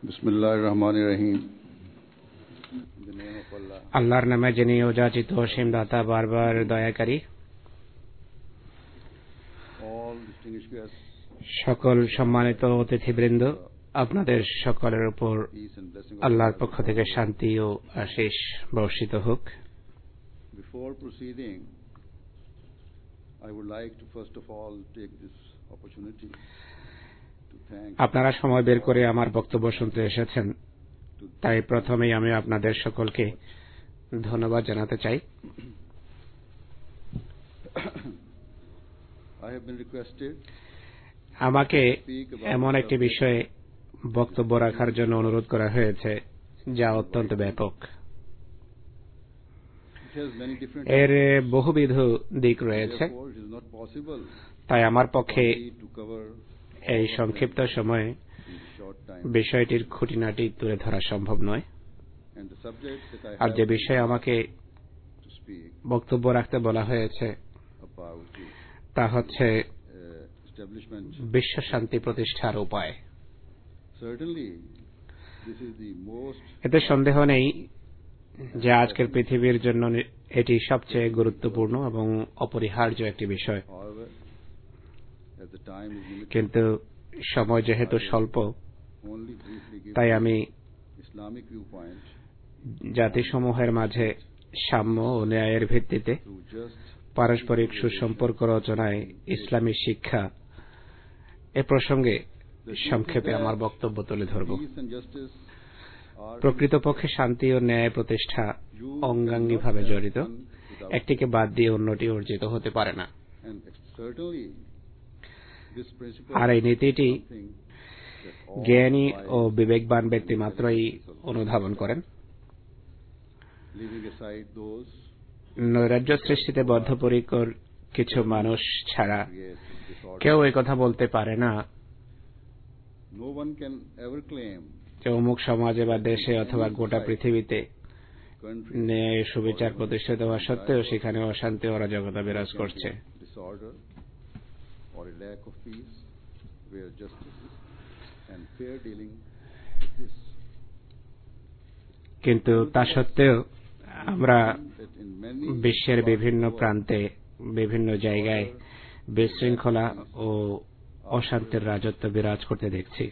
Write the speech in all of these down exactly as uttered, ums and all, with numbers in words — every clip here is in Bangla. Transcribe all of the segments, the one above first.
बिस्मिल्लाहिर्रहमानिर्रहीम। আল্লাহর নামে যিনি অযাচিত অসীম দাতা বারবার দয়াকারী। সকল সম্মানিত অতিথিবৃন্দ, আপনাদের সকলের উপর আল্লাহর পক্ষ থেকে শান্তি ও আশীষ বর্ষিত হোক। Before proceeding, I would like to first of all take this opportunity to thank আপনারা সময় বের করে আমার বক্তব্য শুনতে এসেছেন, তাই প্রথমেই আমি আপনাদের সকলকে ধন্যবাদ জানাতে চাই। I have been requested আমাকে এমন একটি বিষয়ে বক্তব্য রাখার জন্য অনুরোধ করা হয়েছে যা অত্যন্ত ব্যাপক। এর বহুবিধ দিক রয়েছে, তাই আমার পক্ষে এই সংক্ষিপ্ত সময়ে বিষয়টির খুঁটিনাটি তুলে ধরা সম্ভব নয়। আর যে বিষয়ে আমাকে বক্তব্য রাখতে বলা হয়েছে তা হচ্ছে বিশ্ব শান্তি প্রতিষ্ঠার উপায়। এতে সন্দেহ নেই যে আজকের পৃথিবীর জন্য এটি সবচেয়ে গুরুত্বপূর্ণ এবং অপরিহার্য একটি বিষয়। কিন্তু সময় যেহেতু স্বল্প, তাই আমি জাতিসমূহের মাঝে সাম্য ও ন্যায়ের ভিত্তিতে পারস্পরিক সুসম্পর্ক রচনায় ইসলামী শিক্ষা এ প্রসঙ্গে সংক্ষেপে আমার বক্তব্য তুলে ধরব। প্রকৃতপক্ষে শান্তি ও ন্যায় প্রতিষ্ঠা অঙ্গাঙ্গিভাবে জড়িত, একটিকে বাদ দিয়ে অন্যটি অর্জিত হতে পারে না। আর এই নীতিটি জ্ঞানী ও বিবেকবান ব্যক্তি মাত্রই অনুধাবন করেন। নৈরাজ্য সৃষ্টিতে বদ্ধপরিকর কিছু মানুষ ছাড়া কেউ এই কথা বলতে পারে না যে অমুক সমাজে বা দেশে অথবা গোটা পৃথিবীতে ন্যায় সুবিচার প্রতিষ্ঠিত হওয়া সত্ত্বেও সেখানে অশান্তি অরাজকতা বিরাজ করছে। কিন্তু তা সত্ত্বেও আমরা বিশ্বের বিভিন্ন প্রান্তে বিভিন্ন জায়গায় বিশৃঙ্খলা ও অশান্তির রাজত্ব বিরাজ করতে দেখছি।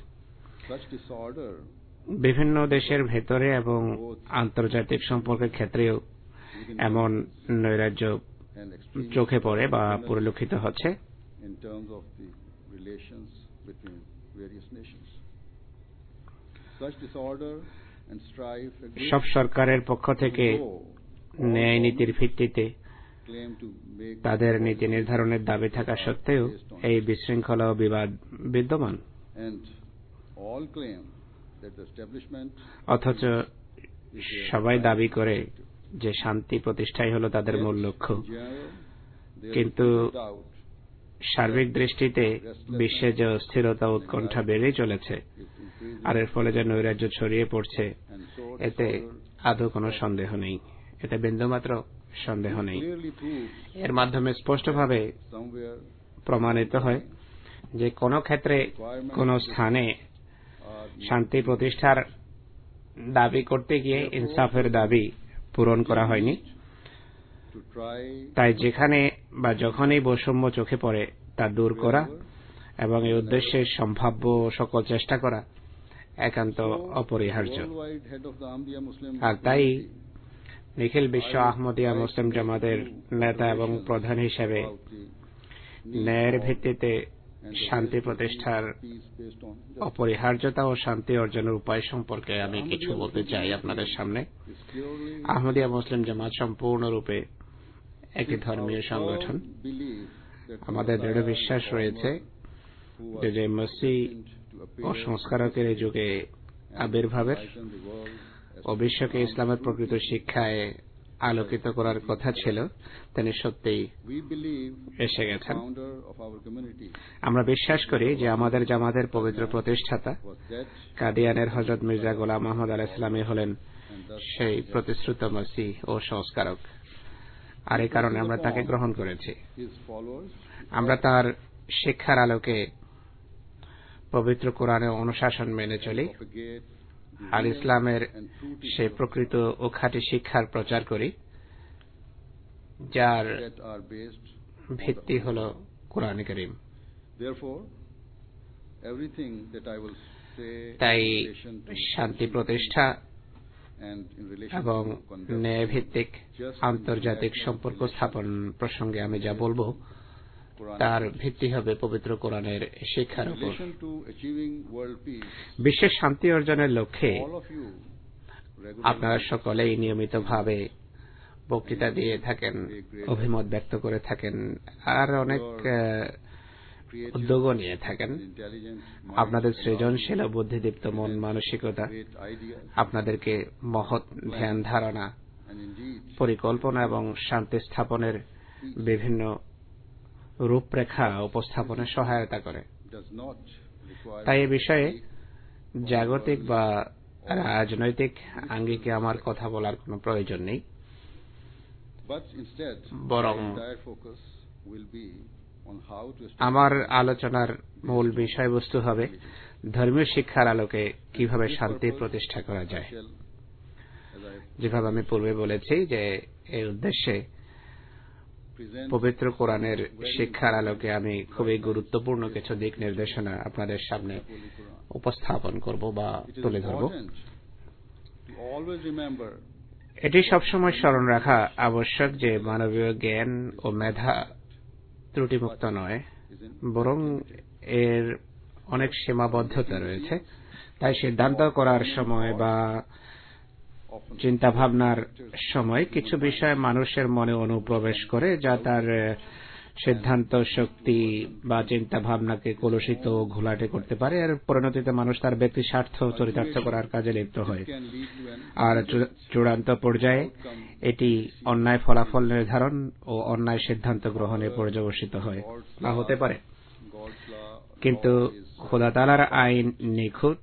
বিভিন্ন দেশের ভেতরে এবং আন্তর্জাতিক সম্পর্কের ক্ষেত্রেও এমন নৈরাজ্য চোখে পড়ে বা পরিলক্ষিত হচ্ছে। সব সরকারের পক্ষ থেকে ন্যায় নীতির ভিত্তিতে তাদের নীতি নির্ধারণের দাবি থাকা সত্ত্বেও এই বিশৃঙ্খলা ও বিবাদ বিদ্যমান। অথচ সবাই দাবি করে যে শান্তি প্রতিষ্ঠাই হল তাদের মূল লক্ষ্য। কিন্তু সার্বিক দৃষ্টিতে বিশ্বে যে অস্থিরতা উৎকণ্ঠা বেড়েই চলেছে আর এর ফলে যে নৈরাজ্য ছড়িয়ে পড়ছে, এতে আদৌ কোনো সন্দেহ নেই, এতে বিন্দুমাত্র সন্দেহ নেই। এর মাধ্যমে স্পষ্টভাবে প্রমাণিত হয় যে কোনো ক্ষেত্রে কোনো স্থানে শান্তি প্রতিষ্ঠার দাবি করতে গিয়ে ইনসাফের দাবি পূরণ করা হয়নি। তাই যেখানে বা যখনই বৈষম্য চোখে পড়ে তা দূর করা এবং এই উদ্দেশ্যে সম্ভাব্য সকল চেষ্টা করা একান্ত অপরিহার্য। আর তাই নিখিল বিশ্ব আহমদিয়া মুসলিম জামাতের নেতা এবং প্রধান হিসেবে ন্যায়ের ভিত্তিতে শান্তি প্রতিষ্ঠার অপরিহার্যতা ও শান্তি অর্জনের উপায় সম্পর্কে আমি কিছু বলতে চাই আপনাদের সামনে। আহমদিয়া মুসলিম জামাত সম্পূর্ণরূপে একটি ধর্মীয় সংগঠন। আমাদের দৃঢ় বিশ্বাস রয়েছে যে যে মসিহ ও সংস্কারকের এই যুগে আবির্ভাবের ও বিশ্বকে ইসলামের প্রকৃত শিক্ষায় আলোকিত করার কথা ছিল, তিনি সত্যিই এসে গেছেন। আমরা বিশ্বাস করি যে আমাদের জামাতের পবিত্র প্রতিষ্ঠাতা কাদিয়ানের হযরত মির্জা গোলাম আহমদ আলাইহিস সালাম হলেন সেই প্রতিশ্রুত মসিহ ও সংস্কারক। আর এই কারণে আমরা তাকে গ্রহণ করেছি। আমরা তার শিক্ষার আলোকে পবিত্র কোরআনের অনুশাসন মেনে চলি আর ইসলামের সেই প্রকৃত ও খাঁটি শিক্ষার প্রচার করি, যার ভিত্তি হল কুরআন কারীম। তাই শান্তি প্রতিষ্ঠা এবং ন্যায়ভিত্তিক আন্তর্জাতিক সম্পর্ক স্থাপন প্রসঙ্গে আমি যা বলবো তার ভিত্তি হবে পবিত্র কোরআনের শিক্ষার উপর। বিশ্বের শান্তি অর্জনের লক্ষ্যে আপনারা সকলেই নিয়মিতভাবে বক্তৃতা দিয়ে থাকেন, অভিমত ব্যক্ত করে থাকেন, আর অনেক উদ্যোগও নিয়ে থাকেন। আপনাদের সৃজনশীল ও বুদ্ধিদীপ্ত মন মানসিকতা আপনাদেরকে মহৎ ধ্যান ধারণা, পরিকল্পনা এবং শান্তি স্থাপনের বিভিন্ন রূপরেখা উপস্থাপনে সহায়তা করে। তাই এ বিষয়ে জাগতিক বা রাজনৈতিক আঙ্গিকে আমার কথা বলার কোনো প্রয়োজন নেই, বরং আমার আলোচনার মূল বিষয়বস্তু হবে ধর্মীয় শিক্ষার আলোকে কিভাবে শান্তি প্রতিষ্ঠা করা যায়। যেভাবে আমি পূর্বে বলেছি যে এই উদ্দেশ্যে পবিত্র কোরআনের শিক্ষার আলোকে আমি খুবই গুরুত্বপূর্ণ কিছু দিক নির্দেশনা আপনাদের সামনে উপস্থাপন করব বা তুলে ধরব। এটি সবসময় স্মরণ রাখা আবশ্যক যে মানবীয় জ্ঞান ও মেধা ত্রুটিমুক্ত নয়, বরং এর অনেক সীমাবদ্ধতা রয়েছে। তাই সিদ্ধান্ত করার সময় বা চিন্তা ভাবনার সময় কিছু বিষয় মানুষের মনে অনুপ্রবেশ করে, যা তার সিদ্ধান্ত শক্তি বা চিন্তা ভাবনাকে কলুষিত ও ঘোলাটে করতে পারে। এর পরিণতিতে মানুষ তার ব্যক্তি স্বার্থ চরিতার্থ করার কাজে লিপ্ত হয়, আর চূড়ান্ত পর্যায়ে এটি অন্যায় ফলাফল নির্ধারণ ও অন্যায় সিদ্ধান্ত গ্রহণে পর্যবসিত হয় বা হতে পারে। কিন্তু খোদা তাআলার আইন নিখুঁত,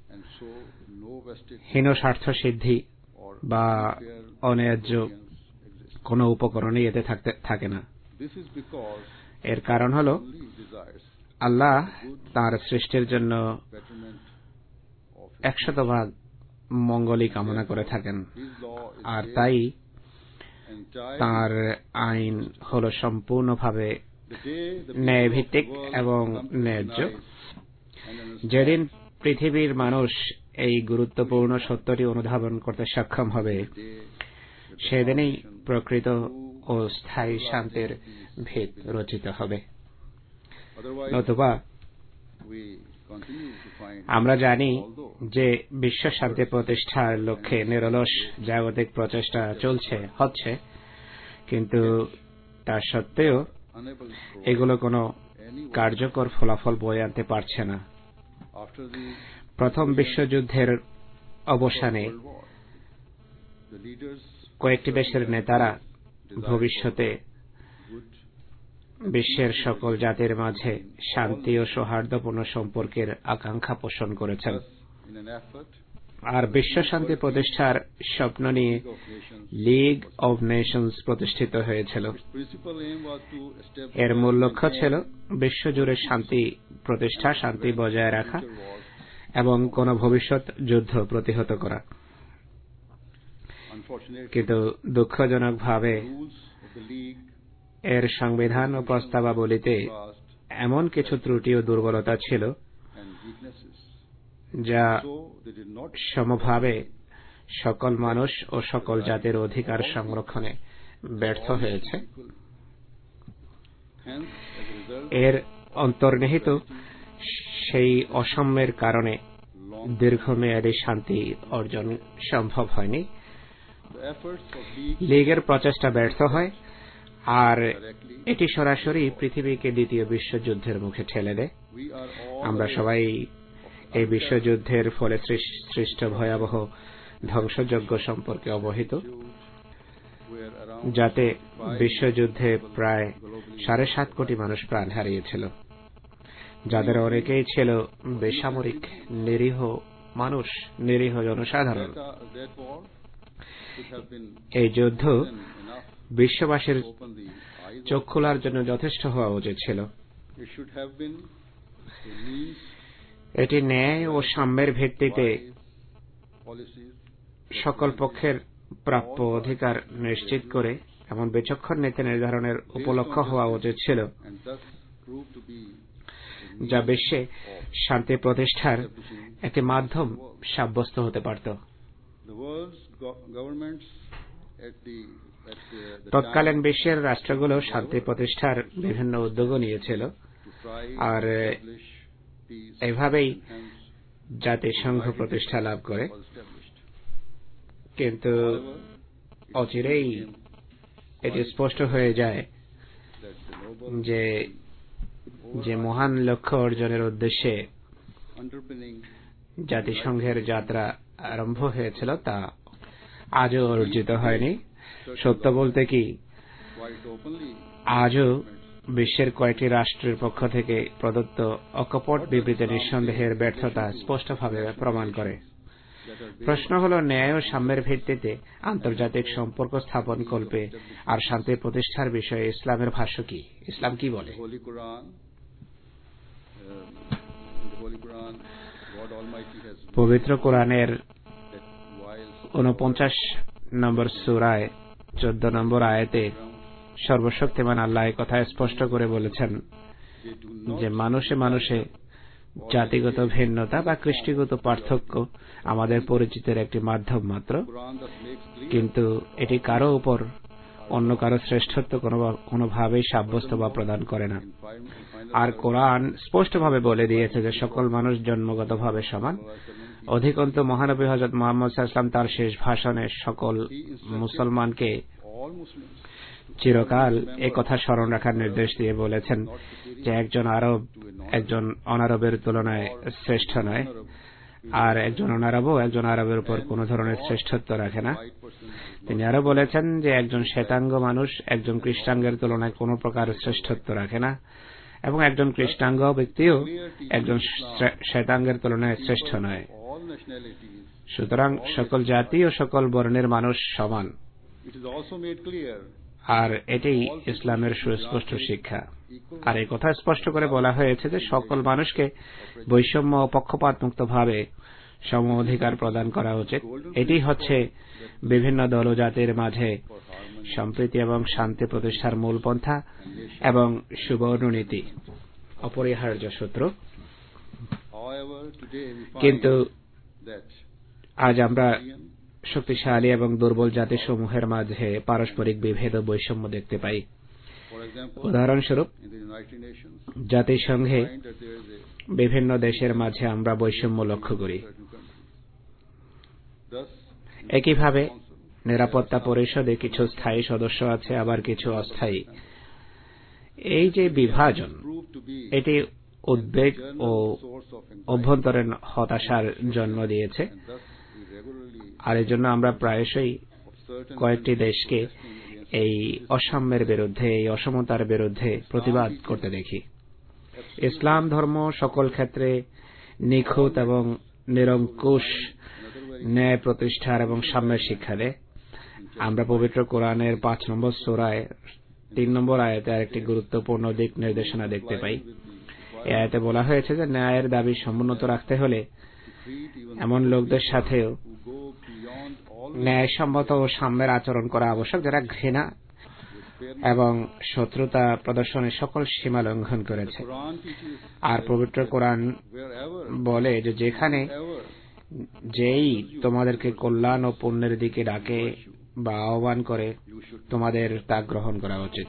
হীন স্বার্থ সিদ্ধি বা অন্যায্য কোনো উপকরণই এতে থাকতে থাকে না। এর কারণ হল আল্লাহ তার সৃষ্টির জন্য একশত ভাগ মঙ্গলই কামনা করে থাকেন, আর তাই তার আইন হল সম্পূর্ণভাবে ন্যায়ভিত্তিক এবং ন্যায্য। যেদিন পৃথিবীর মানুষ এই গুরুত্বপূর্ণ সত্যটি অনুধাবন করতে সক্ষম হবে, সেদিনই প্রকৃত ও স্থায়ী শান্তির ভিত রচিত হবে। নতুবা আমরা জানি যে বিশ্ব শান্তি প্রতিষ্ঠার লক্ষ্যে নিরলস জাগতিক প্রচেষ্টা চলছে হচ্ছে, কিন্তু তা সত্ত্বেও এগুলো কোনো কার্যকর ফলাফল বয়ে আনতে পারছে না। প্রথম বিশ্বযুদ্ধের অবসানে কয়েকটি দেশের নেতারা ভবিষ্যতে বিশ্বের সকল জাতির মাঝে শান্তি ও সৌহার্দ্যপূর্ণ সম্পর্কের আকাঙ্ক্ষা পোষণ করেছেন, আর বিশ্ব শান্তি প্রতিষ্ঠার স্বপ্ন নিয়ে লীগ অব নেশনস প্রতিষ্ঠিত হয়েছিল। এর মূল লক্ষ্য ছিল বিশ্বজুড়ে শান্তি প্রতিষ্ঠা, শান্তি বজায় রাখা এবং কোন ভবিষ্যৎ যুদ্ধ প্রতিহত করা। কিন্তু দুঃখজনকভাবে এর সংবিধান ও প্রস্তাবাবলীতে এমন কিছু ত্রুটি ও দুর্বলতা ছিল যা সমভাবে সকল মানুষ ও সকল জাতির অধিকার সংরক্ষণে ব্যর্থ হয়েছে। এর অন্তর্নিহিত সেই অসাম্যের কারণে দীর্ঘমেয়াদী শান্তি অর্জন সম্ভব হয়নি। লীগের প্রচেষ্টা ব্যর্থ হয়, আর এটি সরাসরি পৃথিবীকে দ্বিতীয় বিশ্বযুদ্ধের মুখে ঠেলে দেয়। আমরা সবাই এই বিশ্বযুদ্ধের ফলে সৃষ্ট ভয়াবহ ধ্বংসযজ্ঞ সম্পর্কে অবহিত, যাতে বিশ্বযুদ্ধে প্রায় সাড়ে সাত কোটি মানুষ প্রাণ হারিয়েছিল, যাদের অনেকেই ছিল বেসামরিক নিরীহ মানুষ, নিরীহ জনসাধারণ। এই যুদ্ধ বিশ্ববাসীর চোখ খোলার জন্য যথেষ্ট হওয়া উচিত ছিল। এটি ন্যায় ও সাম্যের ভিত্তিতে সকল পক্ষের প্রাপ্য অধিকার নিশ্চিত করে এমন বিচক্ষণ নীতি নির্ধারণের উপলক্ষ হওয়া উচিত ছিল, যা বিশ্বে শান্তি প্রতিষ্ঠার একটি মাধ্যম সাব্যস্ত হতে পারত। তৎকালীন বিশ্বের রাষ্ট্রগুলো শান্তি প্রতিষ্ঠার বিভিন্ন উদ্যোগ নিয়েছিল, আর এভাবেই জাতিসংঘ প্রতিষ্ঠা লাভ করে। কিন্তু অচিরেই এটি স্পষ্ট হয়ে যায় যে যে মহান লক্ষ্য অর্জনের উদ্দেশ্যে জাতিসংঘের যাত্রা আরম্ভ হয়েছিল তা আজও অর্জিত হয়নি। সত্য বলতে কি, আজও বিশ্বের কয়েকটি রাষ্ট্রের পক্ষ থেকে প্রদত্ত অকপট বিবৃতি নিঃসন্দেহের ব্যর্থতা স্পষ্টভাবে প্রমাণ করে। প্রশ্ন হল, ন্যায় ও সাম্যের ভিত্তিতে আন্তর্জাতিক সম্পর্ক স্থাপন কল্পে আর শান্তি প্রতিষ্ঠার বিষয়ে ইসলামের ভাষ্য কি? ইসলাম কি বলে? পবিত্র কোরআনের ঊনপঞ্চাশ নম্বর সূরায় চোদ্দ নম্বর আয়াতে সর্বশক্তিমান আল্লাহ কথা স্পষ্ট করে বলেছেন যে মানুষে মানুষে জাতিগত ভিন্নতা বা কৃষ্টিগত পার্থক্য আমাদের পরিচিতের একটি মাধ্যম মাত্র, কিন্তু এটি কারো উপর অন্য কারো শ্রেষ্ঠত্ব কোনোভাবেই সাব্যস্ত বা প্রদান করে না। আর কোরআন স্পষ্টভাবে বলে দিয়েছে যে সকল মানুষ জন্মগতভাবে সমান। অধিকন্তু মহানবী হযরত মুহাম্মদ সাল্লাল্লাহু আলাইহি ওয়াসাল্লাম তার শেষ ভাষণে সকল মুসলমানকে চিরকাল এই কথা স্মরণ রাখার নির্দেশ দিয়ে বলেছেন যে একজন আরব একজন অনারবের তুলনায় শ্রেষ্ঠ নয়, আর একজন অনারবও একজন আরবের উপর কোন ধরনের শ্রেষ্ঠত্ব রাখে না। তিনি আরো বলেছেন যে একজন শ্বেতাঙ্গ মানুষ একজন কৃষ্ণাঙ্গের তুলনায় কোন প্রকার শ্রেষ্ঠত্ব রাখে না, এবং একজন কৃষ্ণাঙ্গ ব্যক্তিও একজন শ্বেতাঙ্গের তুলনায় শ্রেষ্ঠ নয়। সুতরাং সকল জাতি ও সকল বর্ণের মানুষ সমান, আর এটাই ইসলামের সুস্পষ্ট শিক্ষা। আর এই কথা স্পষ্ট করে বলা হয়েছে যে সকল মানুষকে বৈষম্য ও পক্ষপাত মুক্তভাবে সম অধিকার প্রদান করা উচিত। এটি হচ্ছে বিভিন্ন দল ও জাতির মাঝে সম্প্রীতি এবং শান্তি প্রতিষ্ঠার মূল পন্থা এবং সুবর্ণ নীতি, অপরিহার্য সূত্র। কিন্তু আজ আমরা শক্তিশালী এবং দুর্বল জাতিসমূহের মাঝে পারস্পরিক বিভেদ ও বৈষম্য দেখতে পাই। উদাহরণস্বরূপ, জাতিসংঘে বিভিন্ন দেশের মাঝে আমরা বৈষম্য লক্ষ্য করি। একইভাবে নিরাপত্তা পরিষদে কিছু স্থায়ী সদস্য আছে, আবার কিছু অস্থায়ী। এই যে বিভাজন, এটি উদ্বেগ ও অভ্যন্তরীণ হতাশার জন্ম দিয়েছে, আর এর জন্য আমরা প্রায়শই কয়েকটি দেশকে এই অসাম্যের বিরুদ্ধে, এই অসমতার বিরুদ্ধে প্রতিবাদ করতে দেখি। ইসলাম ধর্ম সকল ক্ষেত্রে নিখুঁত এবং নিরঙ্কুশ ন্যায় প্রতিষ্ঠার এবং সাম্যের শিক্ষা দেয়। আমরা পবিত্র কোরআনের পাঁচ নম্বর সূরায় তিন নম্বর আয়াতে আরেকটি গুরুত্বপূর্ণ দিক নির্দেশনা দেখতে পাই। এই আয়াতে বলা হয়েছে যে ন্যায়ের দাবি সমুন্নত রাখতে হলে এমন লোকদের সাথেও ন্যায়সম্মত ও সাম্যের আচরণ করা আবশ্যক, যারা ঘৃণা এবং শত্রুতা প্রদর্শনের সকল সীমা লঙ্ঘন করেছে। আর পবিত্র কোরআন বলে যে যেখানে যেই তোমাদেরকে কল্যাণ ও পুণ্যের দিকে ডাকে বা আহ্বান করে, তোমাদের তা গ্রহণ করা উচিত।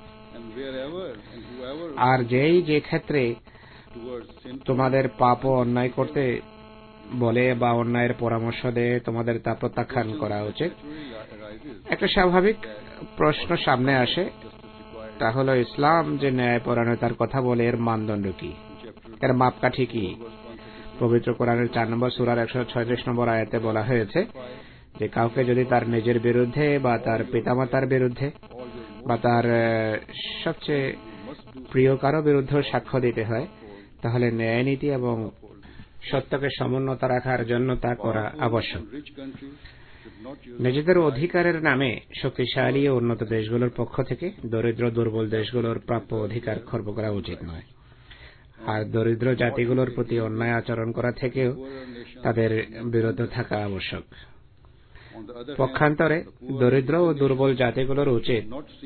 আর যেই যে ক্ষেত্রে তোমাদের পাপ ও অন্যায় করতে বলে বা অন্যায়ের পরামর্শ দেয়, তোমাদের তা প্রত্যাখ্যান করা উচিত। একটা স্বাভাবিক প্রশ্ন সামনে আসে, তা হল ইসলাম যে ন্যায়পরায়ণতার কথা বলে, এর মানদণ্ড কি, এর মাপকাঠি কি? পবিত্র কোরআনের চার নম্বর সূরার একশো ছয়ত্রিশ নম্বর আয়াতে বলা হয়েছে যে কাউকে যদি তার নিজের বিরুদ্ধে বা তার পিতামাতার বিরুদ্ধে বা তার সবচেয়ে প্রিয় কারো বিরুদ্ধে সাক্ষ্য দিতে হয়, তাহলে ন্যায় নীতি এবং সত্যকে সমুন্নত রাখার জন্য তা করা আবশ্যক। নিজেদের অধিকারের নামে শক্তিশালী ও উন্নত দেশগুলোর পক্ষ থেকে দরিদ্র দুর্বল দেশগুলোর প্রাপ্য অধিকার খর্ব করা উচিত নয়। আর দরিদ্র জাতিগুলোর প্রতি অন্যায় আচরণ করা থেকেও তাদের বিরত থাকা আবশ্যক। পক্ষান্তরে দরিদ্র ও দুর্বল জাতিগুলোর উচিত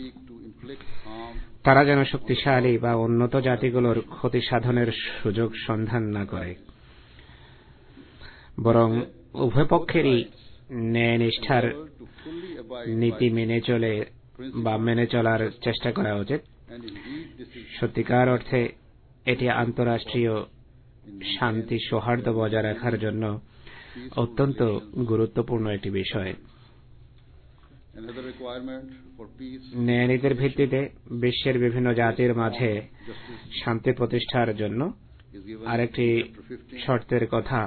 তারা যেন শক্তিশালী বা উন্নত জাতিগুলোর ক্ষতি সাধনের সুযোগ সন্ধান না করে, বরং উভয় পক্ষেরই ন্যায় নিষ্ঠার নীতি মেনে চলে বা মেনে চলার চেষ্টা করা উচিত। সত্যিকার অর্থে এটি আন্তঃরাষ্ট্রীয় শান্তি সৌহার্দ্য বজায় রাখার জন্য অত্যন্ত গুরুত্বপূর্ণ একটি বিষয়। ন্যায়নীতির ভিত্তিতে বিশ্বের বিভিন্ন জাতির মাঝে শান্তি প্রতিষ্ঠার জন্য আরেকটি শর্তের কথা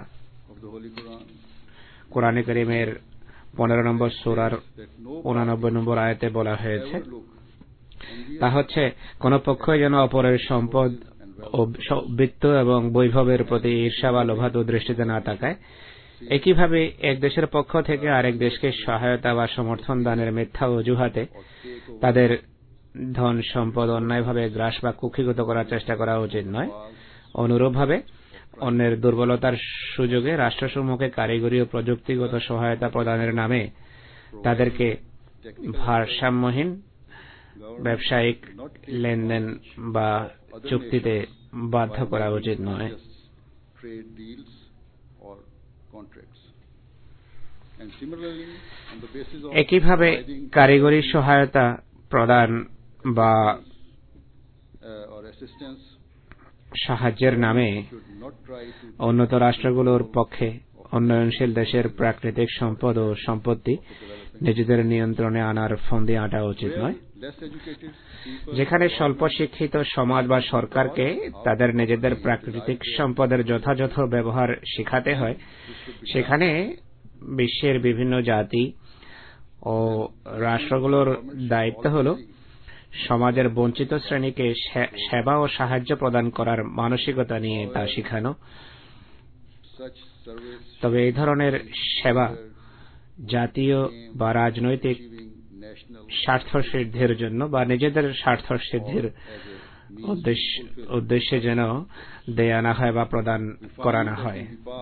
কোরআনে কারীমের পনেরো নম্বর সূরার উনানব্বই নম্বর আয়াতে বলা হয়েছে, তা হচ্ছে কোন পক্ষ যেন অপরের সম্পদ ও বিত্ত এবং বৈভবের প্রতি ঈর্ষা বা লোভাতু দৃষ্টিতে না তাকায়। একইভাবে এক দেশের পক্ষ থেকে আরেক দেশকে সহায়তা বা সমর্থন দানের মিথ্যা অজুহাতে তাদের ধন সম্পদ অন্যায়ভাবে গ্রাস বা কুক্ষিগত করার চেষ্টা করা উচিত নয়। অনুরূপভাবে অন্যের দুর্বলতার সুযোগে রাষ্ট্রসমূহকে কারিগরি ও প্রযুক্তিগত সহায়তা প্রদানের নামে তাদেরকে ভারসাম্যহীন ব্যবসায়িক লেনদেন বা চুক্তিতে বাধ্য করা উচিত নয়। একইভাবে কারিগরি সহায়তা প্রদান বা সাহায্যের নামে উন্নত রাষ্ট্রগুলোর পক্ষে উন্নয়নশীল দেশের প্রাকৃতিক সম্পদ ও সম্পত্তি নিজেদের নিয়ন্ত্রণে আনার ফন্দি আঁটা উচিত নয়। যেখানে স্বল্প শিক্ষিত সমাজ বা সরকারকে তাদের নিজেদের প্রাকৃতিক সম্পদের যথাযথ ব্যবহার শেখাতে হয়, সেখানে বিশ্বের বিভিন্ন জাতি ও রাষ্ট্রগুলোর দায়িত্ব হল সমাজের বঞ্চিত শ্রেণীকে সেবা ও সাহায্য প্রদান করার মানসিকতা নিয়ে তা শেখানো। তবে এই ধরনের সেবা জাতীয় বা রাজনৈতিক স্বার্থ সিদ্ধির জন্য বা নিজেদের স্বার্থ সিদ্ধির উদ্দেশ্যে যেন দেয়া না হয় বা প্রদান করা না হয়।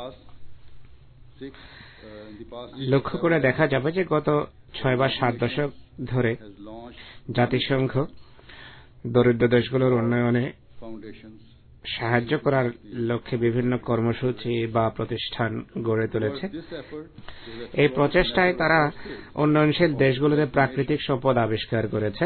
লক্ষ্য করে দেখা যাবে যে গত ছয় বা সাত দশক ধরে জাতিসংঘ দরিদ্র দেশগুলোর উন্নয়নে সাহায্য করার লক্ষ্যে বিভিন্ন কর্মসূচি বা প্রতিষ্ঠান গড়ে তুলেছে। এই প্রচেষ্টায় তারা উন্নয়নশীল দেশগুলোতে প্রাকৃতিক সম্পদ আবিষ্কার করেছে।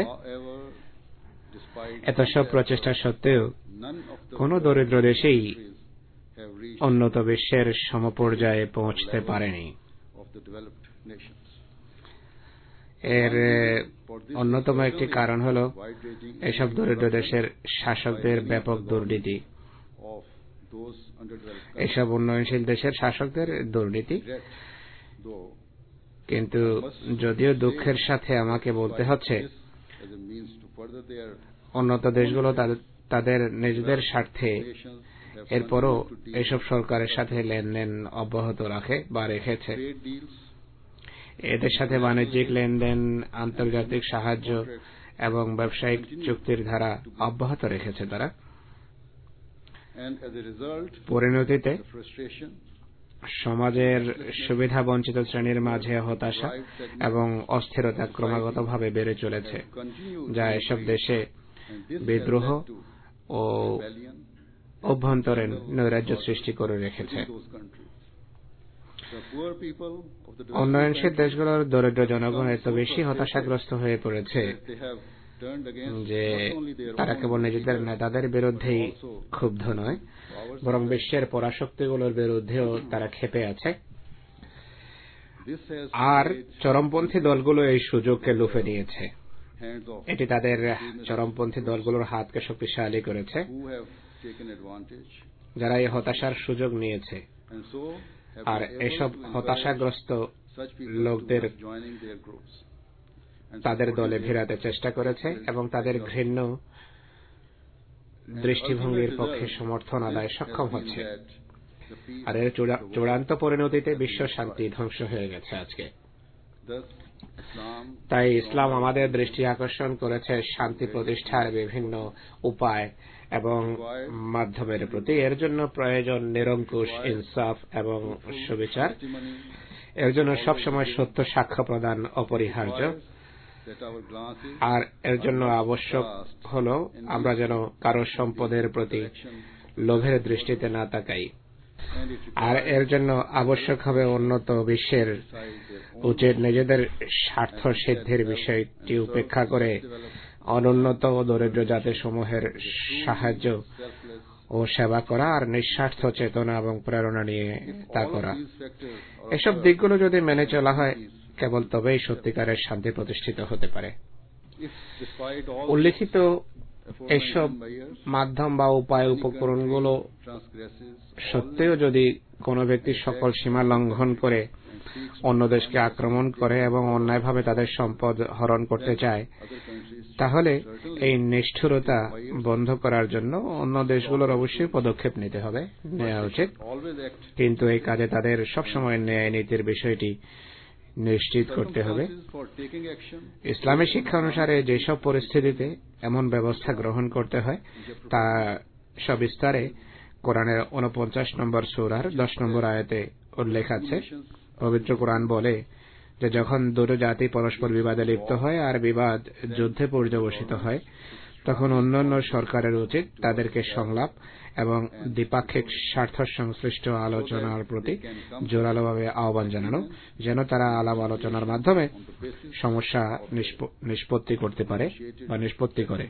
এত সব প্রচেষ্টা সত্ত্বেও কোন দরিদ্র দেশেই উন্নত বিশ্বের সমপর্যায়ে পৌঁছতে পারেনি। এর অন্যতম একটি কারণ হল এসব দরিদ্র দেশের শাসকদের ব্যাপক দুর্নীতি। এসব উন্নয়নশীল দেশের শাসকদের দুর্নীতি। কিন্তু যদিও দুঃখের সাথে আমাকে বলতে হচ্ছে, উন্নত দেশগুলো তাদের নিজেদের স্বার্থে এরপরও এসব সরকারের সাথে লেনদেন অব্যাহত রাখে বা রেখেছে। এদের সাথে বাণিজ্যিক লেনদেন, আন্তর্জাতিক সাহায্য এবং ব্যবসায়িক চুক্তির ধারা অব্যাহত রেখেছে তারা। পরিণতিতে সমাজের সুবিধা বঞ্চিত শ্রেণীর মাঝে হতাশা এবং অস্থিরতা ক্রমাগতভাবে বেড়ে চলেছে, যা এসব দেশে বিদ্রোহ ও অভ্যন্তরীণ নৈরাজ্য সৃষ্টি করে রেখেছে। উন্নয়নশীল দেশগুলোর দরিদ্র জনগণ এত বেশি হতাশাগ্রস্ত হয়ে পড়েছে যে তারা কেবল নিজেদের নেতাদের বিরুদ্ধেই ক্ষুব্ধ নয়, বরং বিশ্বের পরাশক্তিগুলোর বিরুদ্ধেও তারা ক্ষেপে আছে। আর চরমপন্থী দলগুলো এই সুযোগকে লুফে নিয়েছে। এটি তাদের চরমপন্থী দলগুলোর হাতকে শক্তিশালী করেছে, যারা এই হতাশার সুযোগ নিয়েছে। আর এসব হতাশাগ্রস্ত লোকদের তাদের দলে ভিড়াতে চেষ্টা করেছে এবং তাদের ঘৃণ্য দৃষ্টিভঙ্গির পক্ষে সমর্থন আদায় সক্ষম হচ্ছে। আর এর চূড়ান্ত পরিণতিতে বিশ্ব শান্তি ধ্বংস হয়ে গেছে আজকে। তাই ইসলাম আমাদের দৃষ্টি আকর্ষণ করেছে শান্তি প্রতিষ্ঠার বিভিন্ন উপায় এবং মাধ্যমের প্রতি। এর জন্য প্রয়োজন নিরঙ্কুশ ইনসাফ এবং সুবিচার। এর জন্য সবসময় সত্য সাক্ষ্য প্রদান অপরিহার্য। আর এর জন্য আবশ্যক হল আমরা যেন কারো সম্পদের প্রতি লোভের দৃষ্টিতে না তাকাই। আর এর জন্য আবশ্যক হবে উন্নত বিশ্বের উচিত নিজেদের স্বার্থ সিদ্ধির বিষয়টি উপেক্ষা করে অনুন্নত ও দরিদ্র জাতিসমূহের সাহায্য ও সেবা করা আর নিঃস্বার্থ চেতনা এবং প্রেরণা নিয়ে তা করা। এসব দিকগুলো যদি মেনে চলা হয় কেবল তবেই সত্যিকারের শান্তি প্রতিষ্ঠিত হতে পারে। উল্লিখিত এসব মাধ্যম বা উপায় উপকরণগুলো সত্ত্বেও যদি কোনো ব্যক্তি সকল সীমা লঙ্ঘন করে অন্য দেশকে আক্রমণ করে এবং অন্যায়ভাবে তাদের সম্পদ হরণ করতে চায়, তাহলে এই নিষ্ঠুরতা বন্ধ করার জন্য অন্য দেশগুলোর অবশ্যই পদক্ষেপ নিতে হবে, নেওয়া উচিত। কিন্তু এই কাজে তাদের সবসময় ন্যায় নীতির বিষয়টি নিশ্চিত করতে হবে। ইসলামী শিক্ষা অনুসারে যেসব পরিস্থিতিতে এমন ব্যবস্থা গ্রহণ করতে হয় তা সবিস্তারে কোরআনের উনপঞ্চাশ নম্বর সূরার দশ নম্বর আয়াতে উল্লেখ আছে। পবিত্র কোরআন বলে যে যখন দুটো জাতি পরস্পর বিবাদে লিপ্ত হয় আর বিবাদ যুদ্ধে পর্যবসিত হয়, তখন অন্যান্য সরকারের উচিত তাদেরকে সংলাপ এবং দ্বিপাক্ষিক স্বার্থ সংশ্লিষ্ট আলোচনার প্রতি জোরালোভাবে আহ্বান জানানো, যেন তারা আলাপ আলোচনার মাধ্যমে সমস্যা নিষ্পত্তি করতে পারে বা নিষ্পত্তি করে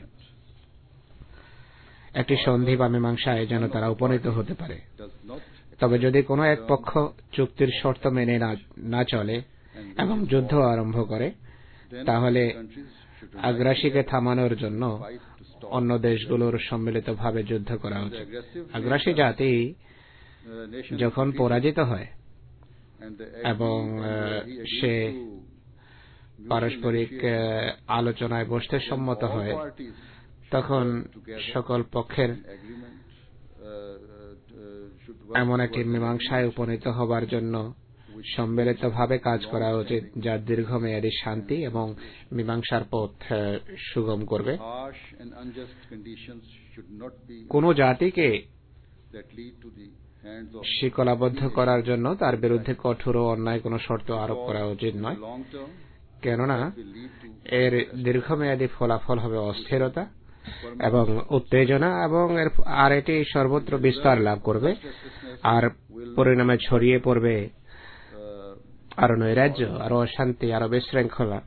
একটি সন্ধি বা মীমাংসায় যেন তারা উপনীত হতে পারে। তবে যদি কোনো এক পক্ষ চুক্তির শর্ত মেনে না চলে এবং যুদ্ধ আরম্ভ করে, তাহলে আগ্রাসীকে থামানোর জন্য অন্য দেশগুলোর সম্মিলিতভাবে যুদ্ধ করা উচিত। আগ্রাসী জাতি যখন পরাজিত হয় এবং সে পারস্পরিক আলোচনায় বসতে সম্মত হয়, তখন সকল পক্ষের এমন একটি মীমাংসায় উপনীত হবার জন্য সম্মিলিতভাবে কাজ করা উচিত, যা দীর্ঘমেয়াদী শান্তি এবং মীমাংসার পথ সুগম করবে। কোন জাতিকে শিকলাবদ্ধ করার জন্য তার বিরুদ্ধে কঠোর ও অন্যায় কোন শর্ত আরোপ করা উচিত নয়, কেননা এর দীর্ঘমেয়াদী ফলাফল হবে অস্থিরতা এবং উত্তেজনা, এবং আর এটি সর্বত্র বিস্তার লাভ করবে আর পরিণামে ছড়িয়ে পড়বে আরো নৈরাজ্য, আরো অশান্তি, আরো বিশৃঙ্খলা।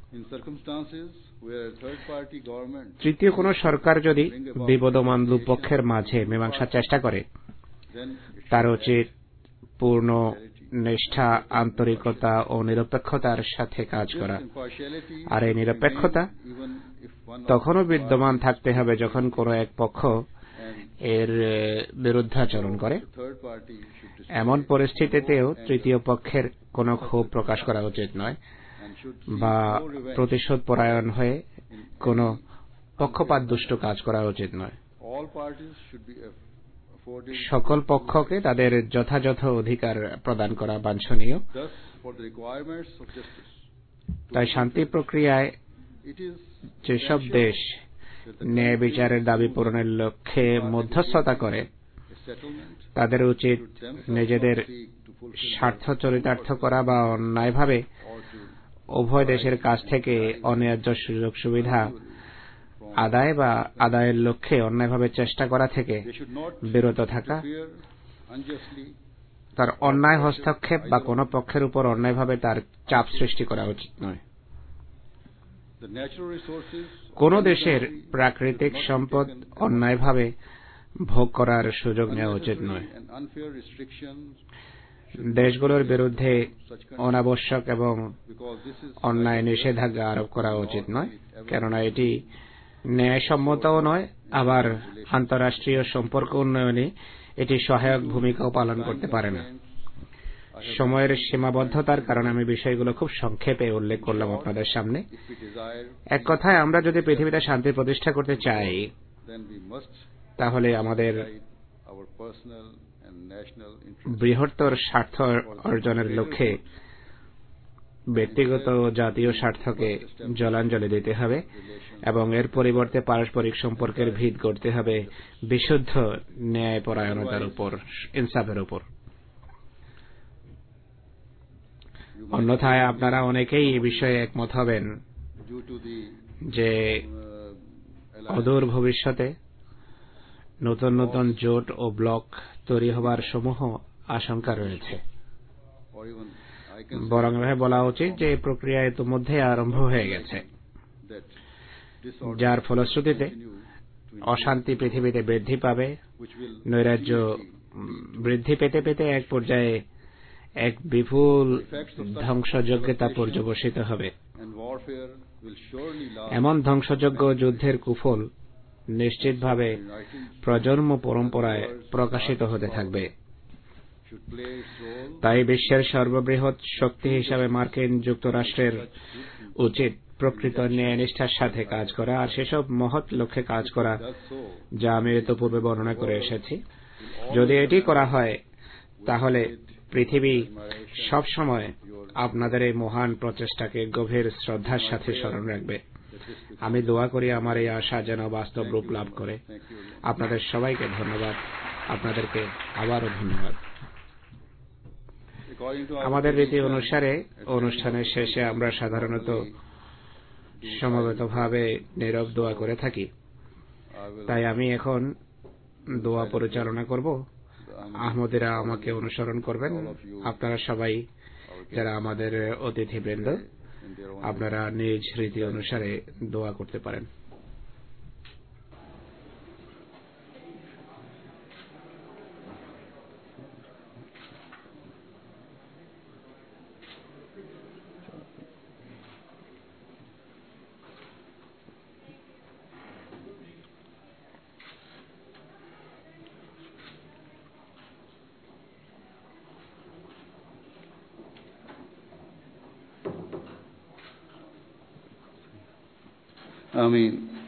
তৃতীয় কোন সরকার যদি বিবদমান দুপক্ষের মাঝে মীমাংসার চেষ্টা করে, তার উচিত পূর্ণ নিষ্ঠা, আন্তরিকতা ও নিরপেক্ষতার সাথে কাজ করা। আর এই নিরপেক্ষতা তখনও বিদ্যমান থাকতে হবে যখন কোনো এক পক্ষ এর বিরুদ্ধাচরণ করে। এমন পরিস্থিতিতেও তৃতীয় পক্ষের কোনো ক্ষোভ প্রকাশ করা উচিত নয় বা প্রতিশোধ পরায়ণ হয়ে কোনো পক্ষপাতদুষ্ট কাজ করা উচিত নয়। সকল পক্ষকে তাদের যথাযথ অধিকার প্রদান করা বাঞ্ছনীয়। তাই শান্তি প্রক্রিয়ায় যেসব দেশ ন্যায় বিচারের দাবি পূরণের লক্ষ্যে মধ্যস্থতা করে, তাদের উচিত নিজেদের স্বার্থ চরিতার্থ করা বা অন্যায়ভাবে উভয় দেশের কাছ থেকে অন্যায্য সুযোগ সুবিধা আদায় বা আদায়ের লক্ষ্যে অন্যায়ভাবে চেষ্টা করা থেকে বিরত থাকা। তার অন্যায় হস্তক্ষেপ বা কোনো পক্ষের উপর অন্যায়ভাবে তার চাপ সৃষ্টি করা উচিত নয়। কোন দেশের প্রাকৃতিক সম্পদ অন্যায়ভাবে ভোগ করার সুযোগ নেওয়া উচিত নয়। দেশগুলোর বিরুদ্ধে অনাবশ্যক এবং অন্যায় নিষেধাজ্ঞা আরোপ করা উচিত নয়, কেননা এটি ন্যায়সম্মতও নয়, আবার আন্তঃরাষ্ট্রীয় সম্পর্ক উন্নয়নে এটি সহায়ক ভূমিকাও পালন করতে পারে না। সময়ের সীমাবদ্ধতার কারণে আমি বিষয়গুলো খুব সংক্ষেপে উল্লেখ করলাম আপনাদের সামনে। এক কথায়, আমরা যদি পৃথিবীতে শান্তি প্রতিষ্ঠা করতে চাই, তাহলে আমাদের বৃহত্তর স্বার্থ অর্জনের লক্ষ্যে ব্যক্তিগত ও জাতীয় স্বার্থকে জলাঞ্জলি দিতে হবে এবং এর পরিবর্তে পারস্পরিক সম্পর্কের ভিত গড়তে হবে বিশুদ্ধ ন্যায়পরায়ণতার উপর, ইনসাফের উপর। অন্যথায় আপনারা অনেকেই এই বিষয়ে একমত হবেন যে অদূর ভবিষ্যতে নতুন নতুন জোট ও ব্লক তৈরি হবার সমূহ আশঙ্কা রয়েছে। বরং বলা উচিত যে এই প্রক্রিয়া ইতিমধ্যে আরম্ভ হয়ে গেছে, যার ফলশ্রুতিতে অশান্তি পৃথিবীতে বৃদ্ধি পাবে, নৈরাজ্য বৃদ্ধি পেতে পেতে এক পর্যায়ে এক বিপুল ধ্বংসযজ্ঞে তা পর্যবসিত হবে। এমন ধ্বংসযজ্ঞ যুদ্ধের কুফল নিশ্চিতভাবে প্রজন্ম পরম্পরায় প্রকাশিত হতে থাকবে। তাই বিশ্বের সর্ববৃহৎ শক্তি হিসাবে মার্কিন যুক্তরাষ্ট্রের উচিত প্রকৃত ন্যায়নিষ্ঠার সাথে কাজ করা আর সেসব মহৎ লক্ষ্যে কাজ করা যা আমি ইতোপূর্বে বর্ণনা করে এসেছি। যদি এটি করা হয় তাহলে পৃথিবী সব সময় আপনাদের এই মহান প্রচেষ্টাকে গভীর শ্রদ্ধার সাথে স্মরণ রাখবে। আমি দোয়া করি আমার এই আশা যেন বাস্তব রূপ লাভ করে। আপনাদের সবাইকে ধন্যবাদ, আপনাদেরকে আবারও ধন্যবাদ। আমাদের রীতি অনুসারে অনুষ্ঠানের শেষে আমরা সাধারণত সমবেতভাবে নীরব দোয়া করে থাকি, তাই আমি এখন দোয়া পরিচালনা করব। আহমদীরা আমাকে অনুসরণ করবেন। আপনারা সবাই যারা আমাদের অতিথিবৃন্দ, আপনারা নিজ রীতি অনুসারে দোয়া করতে পারেন। I mean